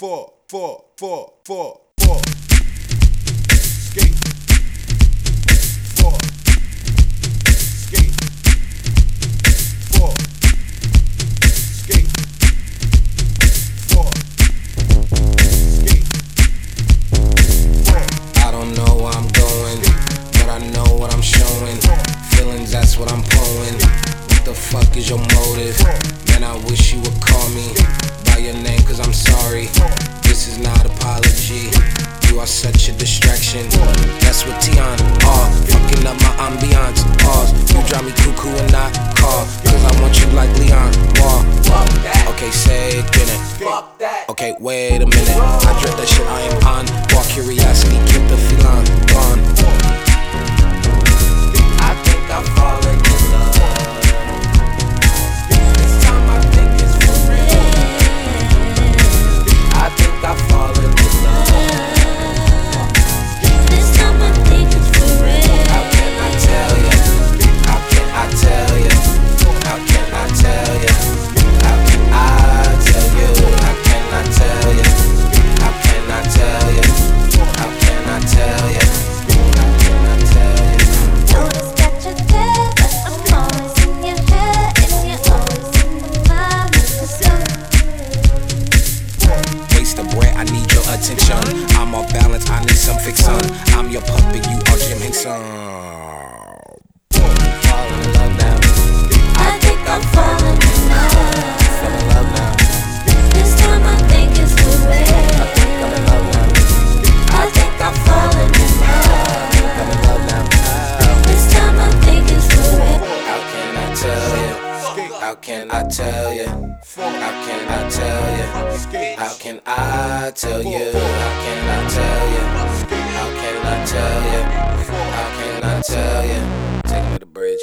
Skate. 4. Skate. 4. Skate. 4. Skate. 4. I don't know where I'm going, but I know what I'm showing. Feelings, that's what I'm pulling. What the fuck is your motive? Man, I wish you would call me by your name, cause I'm sorry. This is not apology. You are such a distraction. That's what Tion are. Fucking up my ambiance. Pause. You drive me cuckoo and not call, cause I want you like Leon Wall. Okay, say it again. Okay, wait a minute. I dread that shit, I am on. Walk curiosity, keep the feline gone. I think I'm falling in love. This time I think it's for real. I think I'm falling in love. This time I think it's for real. How can I tell you? How can I tell you? How can I tell you? How can I tell you? How can I tell you? How can I tell you? How can I tell you? How can I tell you? Notice that you're there, but I'm always in your head, and you're always in my mind. Waste of bread, I need your attention. I'm off balance, I need some fixin'. I'm your puppet, you are Jim Henson. Falling in love now. I think I'm falling in love. Fall in love now. This time I think it's for real. I think I'm in love now. I think I'm falling in love. I'm in love now. This time I think it's for real. How can I tell you? How can I tell you? How can I tell you? How can I tell you? How can I tell you? How can I tell you? How can I tell you? Take me to the bridge.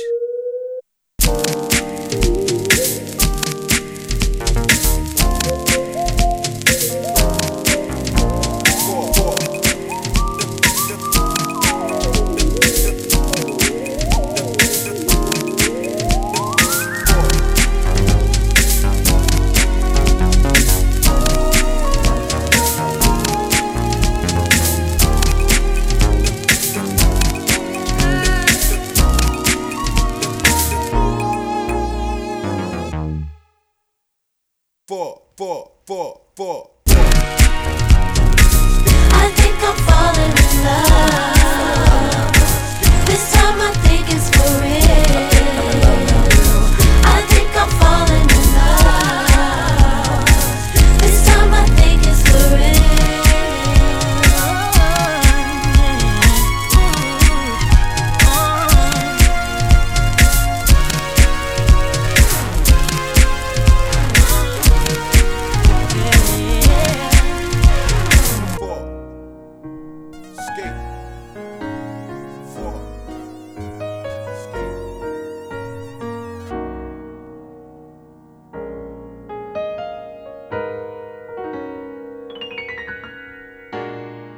Four. I think I'm falling.